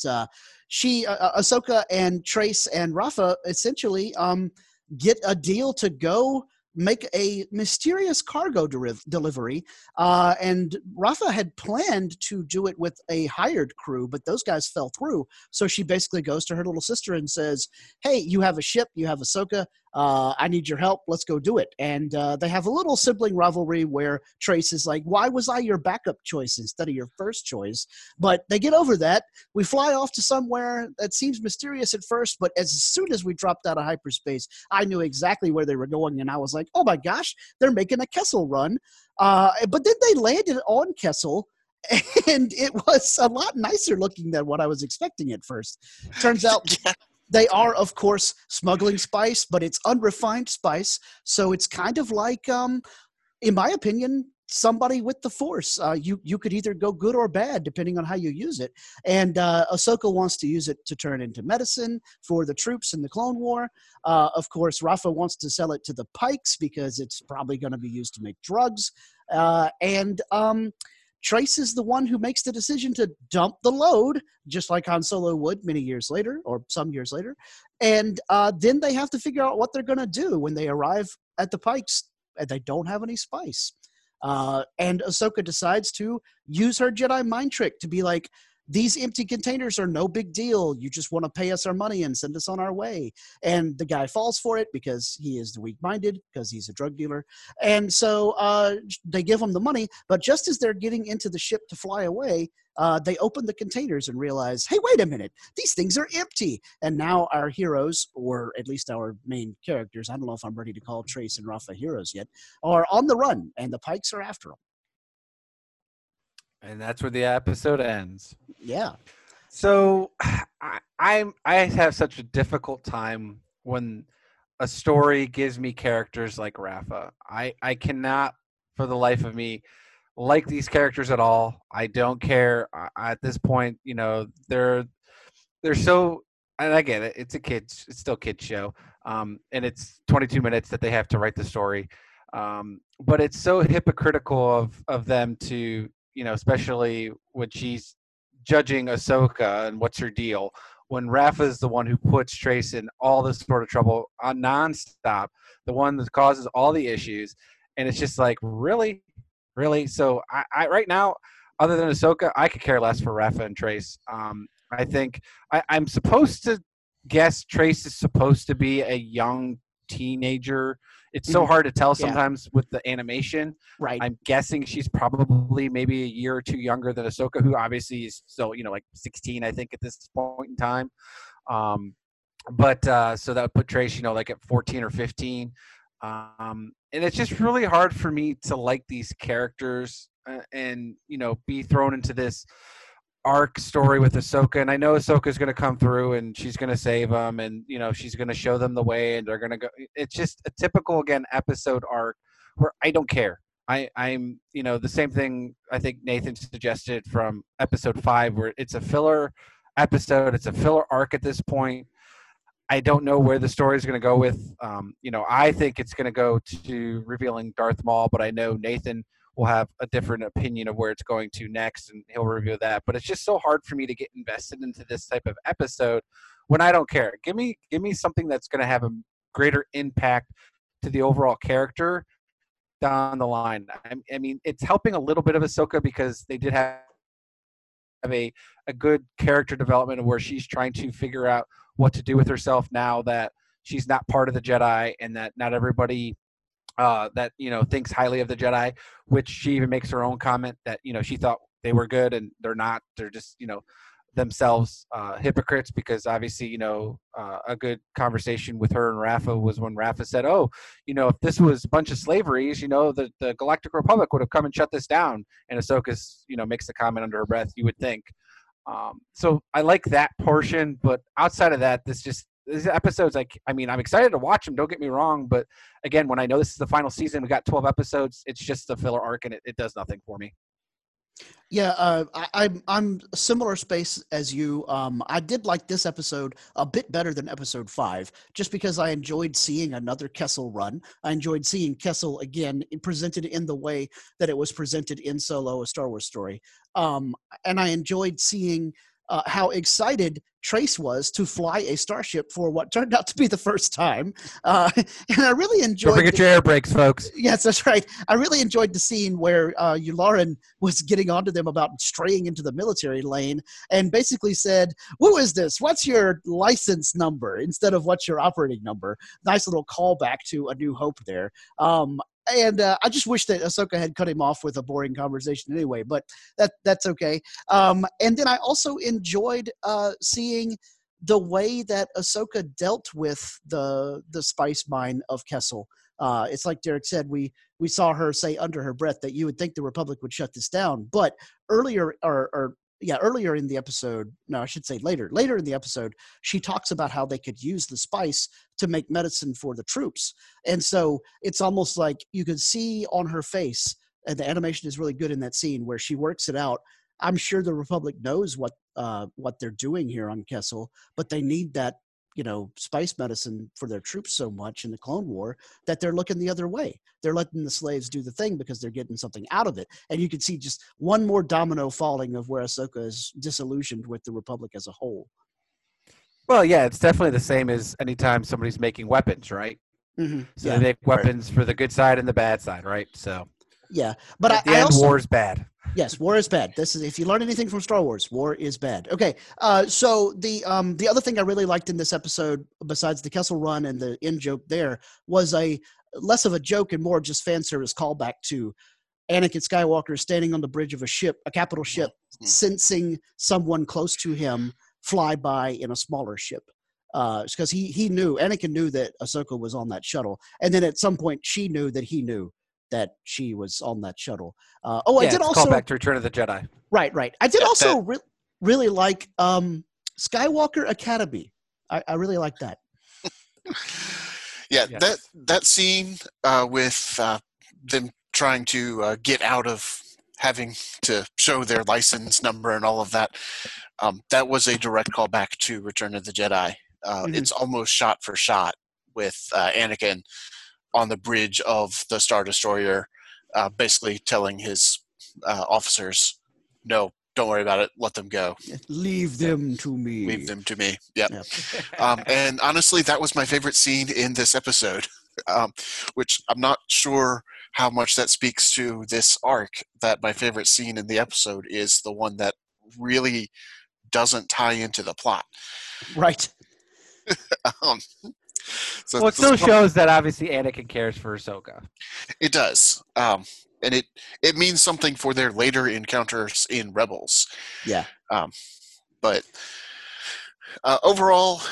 Ahsoka and Trace and Rafa essentially get a deal to go make a mysterious cargo delivery. And Rafa had planned to do it with a hired crew, but those guys fell through. So she basically goes to her little sister and says, hey, you have a ship, you have Ahsoka. I need your help. Let's go do it. And they have a little sibling rivalry where Trace is like, why was I your backup choice instead of your first choice? But they get over that. We fly off to somewhere that seems mysterious at first, but as soon as we dropped out of hyperspace, I knew exactly where they were going. And I was like, oh my gosh, they're making a Kessel run. But then they landed on Kessel, and it was a lot nicer looking than what I was expecting at first. Turns out they are, of course, smuggling spice, but it's unrefined spice. So it's kind of like, in my opinion, somebody with the Force. You could either go good or bad, depending on how you use it. And Ahsoka wants to use it to turn into medicine for the troops in the Clone War. Of course, Rafa wants to sell it to the Pikes because it's probably going to be used to make drugs. Trace is the one who makes the decision to dump the load, just like Han Solo would many years later, or some years later. And then they have to figure out what they're going to do when they arrive at the Pikes and they don't have any spice. And Ahsoka decides to use her Jedi mind trick to be like, these empty containers are no big deal. You just want to pay us our money and send us on our way. And the guy falls for it because he is weak-minded, because he's a drug dealer. And so they give him the money. But just as they're getting into the ship to fly away, they open the containers and realize, hey, wait a minute, these things are empty. And now our heroes, or at least our main characters, I don't know if I'm ready to call Trace and Rafa heroes yet, are on the run, and the Pikes are after them. And that's where the episode ends. Yeah. So I have such a difficult time when a story gives me characters like Rafa. I cannot, for the life of me, like these characters at all. I don't care. At this point, you know, they're so, and I get it. It's still a kids show. And it's 22 minutes that they have to write the story. But it's so hypocritical of them to, you know, especially when she's judging Ahsoka and what's her deal, when Rafa is the one who puts Trace in all this sort of trouble nonstop, the one that causes all the issues. And it's just like, really? So I right now, other than Ahsoka, I could care less for Rafa and Trace. I think I'm supposed to guess Trace is supposed to be a young teenager. It's so hard to tell sometimes with the animation. Right. I'm guessing she's probably maybe a year or two younger than Ahsoka, who obviously is still, you know, like 16, I think, at this point in time. But so that would put Trace, you know, like at 14 or 15. And it's just really hard for me to like these characters and, you know, be thrown into this arc story with Ahsoka. And I know Ahsoka is going to come through and she's going to save them, and, you know, she's going to show them the way, and they're going to go. It's just a typical, again, episode arc where I don't care. I'm, you know, the same thing I think Nathan suggested from episode 5, where it's a filler episode. It's a filler arc at this point. I don't know where the story is going to go with, you know, I think it's going to go to revealing Darth Maul, but I know Nathan will have a different opinion of where it's going to next, and he'll review that. But it's just so hard for me to get invested into this type of episode when I don't care. Give me something that's going to have a greater impact to the overall character down the line. I mean, it's helping a little bit of Ahsoka because they did have a good character development where she's trying to figure out what to do with herself now that she's not part of the Jedi, and that not everybody that thinks highly of the Jedi, which she even makes her own comment that she thought they were good and they're not. They're just themselves hypocrites, because obviously a good conversation with her and Rafa was when Rafa said, oh, if this was a bunch of slaveries, the Galactic Republic would have come and shut this down. And Ahsoka's makes the comment under her breath, you would think. So I like that portion, but outside of that, these episodes, I'm excited to watch them, don't get me wrong, but again, when I know this is the final season, we got 12 episodes, it's just a filler arc, and it does nothing for me. Yeah, I'm a similar space as you. I did like this episode a bit better than episode 5, just because I enjoyed seeing another Kessel run. I enjoyed seeing Kessel again presented in the way that it was presented in Solo: A Star Wars Story, and I enjoyed seeing how excited Trace was to fly a starship for what turned out to be the first time. And I really enjoyed— Don't forget your air brakes, folks. Yes, that's right. I really enjoyed the scene where Yularen was getting onto them about straying into the military lane and basically said, "Who is this? What's your license number?" instead of "What's your operating number?" Nice little callback to A New Hope there. And I just wish that Ahsoka had cut him off with a boring conversation anyway, but that's okay. And then I also enjoyed seeing the way that Ahsoka dealt with the spice mine of Kessel. It's like Derek said, we saw her say under her breath that you would think the Republic would shut this down, but earlier in the episode, no, I should say later in the episode, she talks about how they could use the spice to make medicine for the troops. And so it's almost like you could see on her face, and the animation is really good in that scene where she works it out. I'm sure the Republic knows what they're doing here on Kessel, but they need that, spice medicine for their troops so much in the Clone War that they're looking the other way. They're letting the slaves do the thing because they're getting something out of it. And you can see just one more domino falling of where Ahsoka is disillusioned with the Republic as a whole. Well, yeah, it's definitely the same as anytime somebody's making weapons, right? Mm-hmm. So they make weapons for the good side and the bad side, right? So yeah, but at the end, war is bad. Yes, war is bad. This is, if you learn anything from Star Wars, war is bad. Okay, so the other thing I really liked in this episode, besides the Kessel run and the in joke there, was a less of a joke and more just fan service callback to Anakin Skywalker standing on the bridge of a capital ship, sensing someone close to him fly by in a smaller ship. Because Anakin knew that Ahsoka was on that shuttle, and then at some point she knew that he knew that she was on that shuttle. I did also call back to Return of the Jedi. Right. I did also really like Skywalker Academy. I really like that. Yeah, that scene with them trying to get out of having to show their license number and all of that, that was a direct callback to Return of the Jedi. It's almost shot for shot with Anakin on the bridge of the Star Destroyer, basically telling his officers, "No, don't worry about it. Let them go. Leave them to me. Leave them to me." Yep. And honestly, that was my favorite scene in this episode, which I'm not sure how much that speaks to this arc, that my favorite scene in the episode is the one that really doesn't tie into the plot. Right. So it still shows that obviously Anakin cares for Ahsoka. It does. And it means something for their later encounters in Rebels. Yeah. But overall,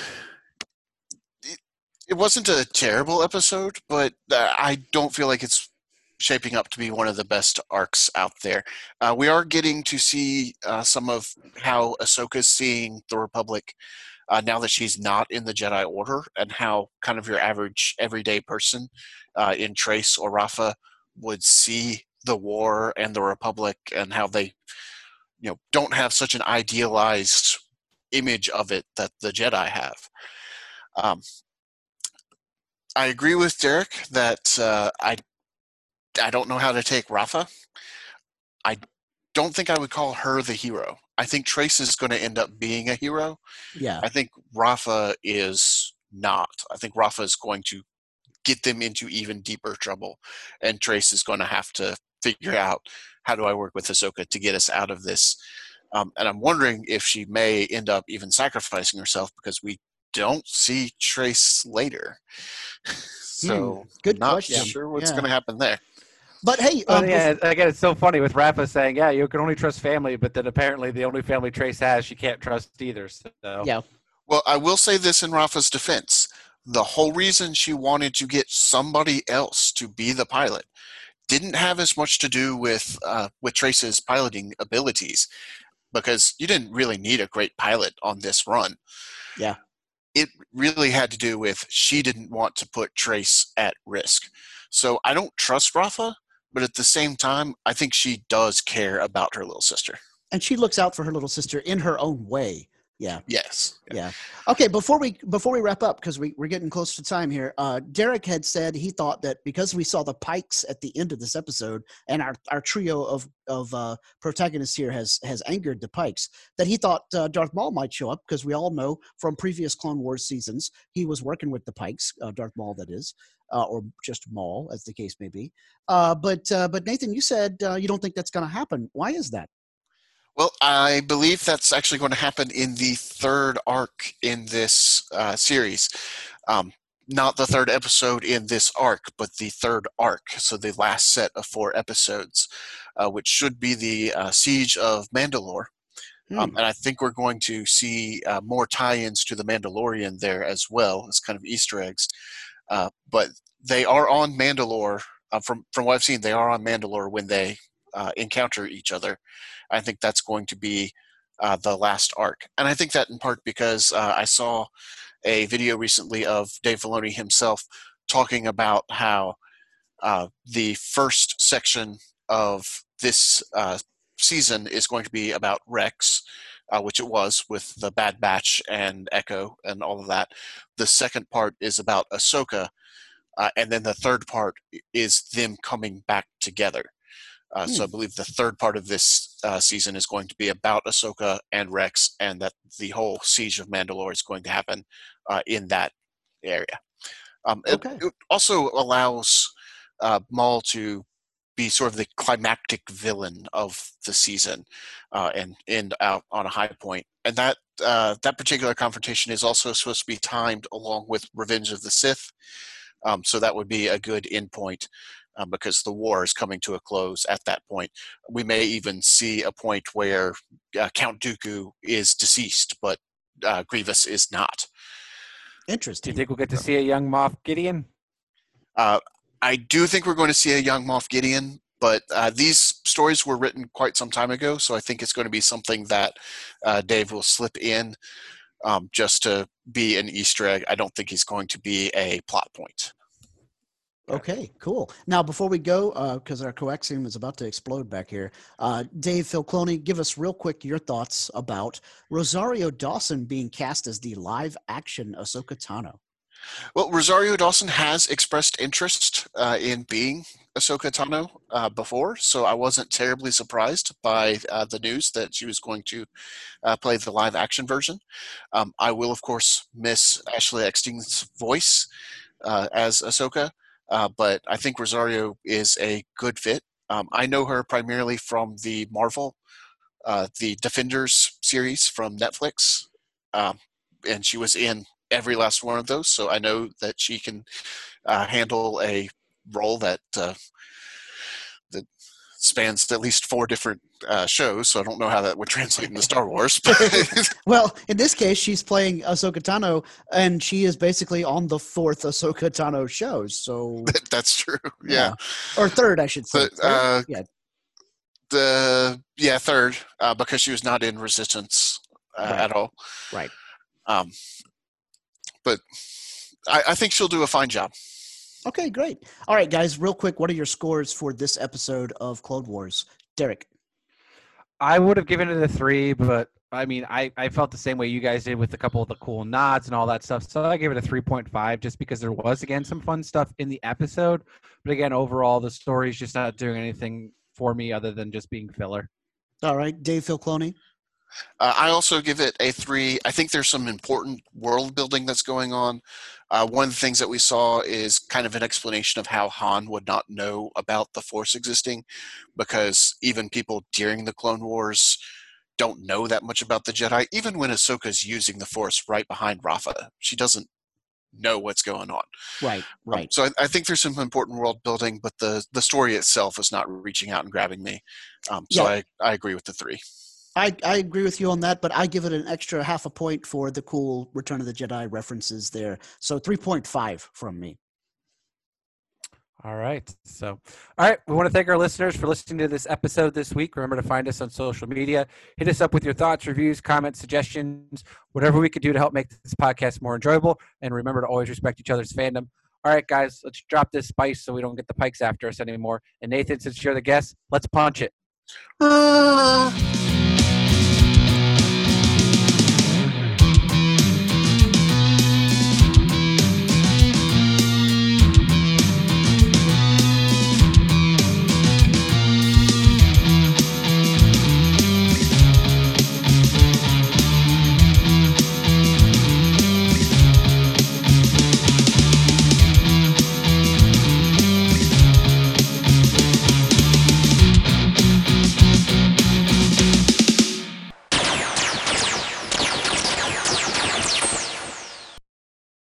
it wasn't a terrible episode, but I don't feel like it's shaping up to be one of the best arcs out there. We are getting to see some of how Ahsoka's seeing the Republic now that she's not in the Jedi Order, and how kind of your average everyday person in Trace or Rafa would see the war and the Republic, and how they don't have such an idealized image of it that the Jedi have. I agree with Derek that I I don't know how to take Rafa. I don't think I would call her the hero. I think Trace is going to end up being a hero. Yeah. I think Rafa is not. I think Rafa is going to get them into even deeper trouble, and Trace is going to have to figure out, how do I work with Ahsoka to get us out of this? And I'm wondering if she may end up even sacrificing herself, because we don't see Trace later. So Good not question. sure what's Yeah. going to happen there. But hey, But yeah, again, it's so funny with Rafa saying, "Yeah, you can only trust family," but then apparently the only family Trace has, she can't trust either. So yeah. Well, I will say this in Rafa's defense. The whole reason she wanted to get somebody else to be the pilot didn't have as much to do with Trace's piloting abilities, because you didn't really need a great pilot on this run. Yeah. It really had to do with, she didn't want to put Trace at risk. So I don't trust Rafa, but at the same time, I think she does care about her little sister. And she looks out for her little sister in her own way. Yeah. Yes. Yeah. Okay. Before we wrap up, because we're getting close to time here, Derek had said he thought that because we saw the Pikes at the end of this episode, and our trio of protagonists here has angered the Pikes, that he thought Darth Maul might show up, because we all know from previous Clone Wars seasons he was working with the Pikes, Darth Maul, that is, or just Maul, as the case may be. But Nathan, you said you don't think that's going to happen. Why is that? Well, I believe that's actually going to happen in the third arc in this series. Not the third episode in this arc, but the third arc, so the last set of 4 episodes, which should be the Siege of Mandalore. And I think we're going to see more tie-ins to the Mandalorian there as well, as kind of Easter eggs. But they are on Mandalore. From what I've seen, they are on Mandalore when they encounter each other. I think that's going to be the last arc. And I think that in part because I saw a video recently of Dave Filoni himself talking about how the first section of this season is going to be about Rex, which it was with the Bad Batch and Echo and all of that. The second part is about Ahsoka, and then the third part is them coming back together. So I believe the third part of this season is going to be about Ahsoka and Rex, and that the whole Siege of Mandalore is going to happen in that area. It also allows Maul to be sort of the climactic villain of the season and end out on a high point. And that particular confrontation is also supposed to be timed along with Revenge of the Sith. So that would be a good endpoint. Because the war is coming to a close at that point. We may even see a point where Count Dooku is deceased, but Grievous is not. Interesting. Do you think we'll get to see a young Moff Gideon? I do think we're going to see a young Moff Gideon, but these stories were written quite some time ago, so I think it's going to be something that Dave will slip in just to be an Easter egg. I don't think he's going to be a plot point. Okay, cool. Now, before we go, because our coaxium is about to explode back here, Dave Filoni, give us real quick your thoughts about Rosario Dawson being cast as the live-action Ahsoka Tano. Well, Rosario Dawson has expressed interest in being Ahsoka Tano before, so I wasn't terribly surprised by the news that she was going to play the live-action version. I will, of course, miss Ashley Eckstein's voice as Ahsoka. But I think Rosario is a good fit. I know her primarily from the Marvel, the Defenders series from Netflix, and she was in every last one of those. So I know that she can handle a role that spans at least 4 different shows. So I don't know how that would translate into Star Wars. Well, in this case, she's playing Ahsoka Tano, and she is basically on the 4th Ahsoka Tano show. So that's true. Yeah. Or 3rd, I should say. Third, because she was not in Resistance at all. Right. But I think she'll do a fine job. Okay, great. All right, guys, real quick, what are your scores for this episode of Clone Wars? Derek? I would have given it a 3, but I mean, I felt the same way you guys did with a couple of the cool nods and all that stuff. So I gave it a 3.5 just because there was, again, some fun stuff in the episode. But again, overall, the story's just not doing anything for me other than just being filler. All right, Dave Filclone. I also give it a 3. I think there's some important world building that's going on. One of the things that we saw is kind of an explanation of how Han would not know about the Force existing, because even people during the Clone Wars don't know that much about the Jedi. Even when Ahsoka's using the Force right behind Rafa, she doesn't know what's going on. Right. So I think there's some important world building, but the story itself is not reaching out and grabbing me. So I agree with the 3. I agree with you on that, but I give it an extra half a point for the cool Return of the Jedi references there. So 3.5 from me. All right. So, all right. We want to thank our listeners for listening to this episode this week. Remember to find us on social media. Hit us up with your thoughts, reviews, comments, suggestions, whatever we could do to help make this podcast more enjoyable. And remember to always respect each other's fandom. All right, guys, let's drop this spice so we don't get the Pikes after us anymore. And Nathan, since you're the guest, let's punch it.